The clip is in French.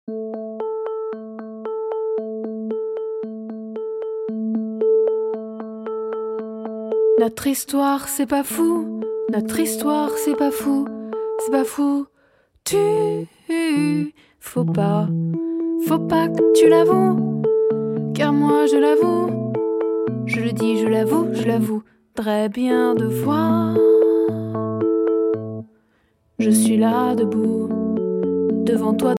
Notre histoire, c'est pas fou. Notre histoire, c'est pas fou. C'est pas fou. Faut pas que tu l'avoues. Car moi, je l'avoue. Je le dis, je l'avoue. Très bien de voir. Je suis là debout, devant toi.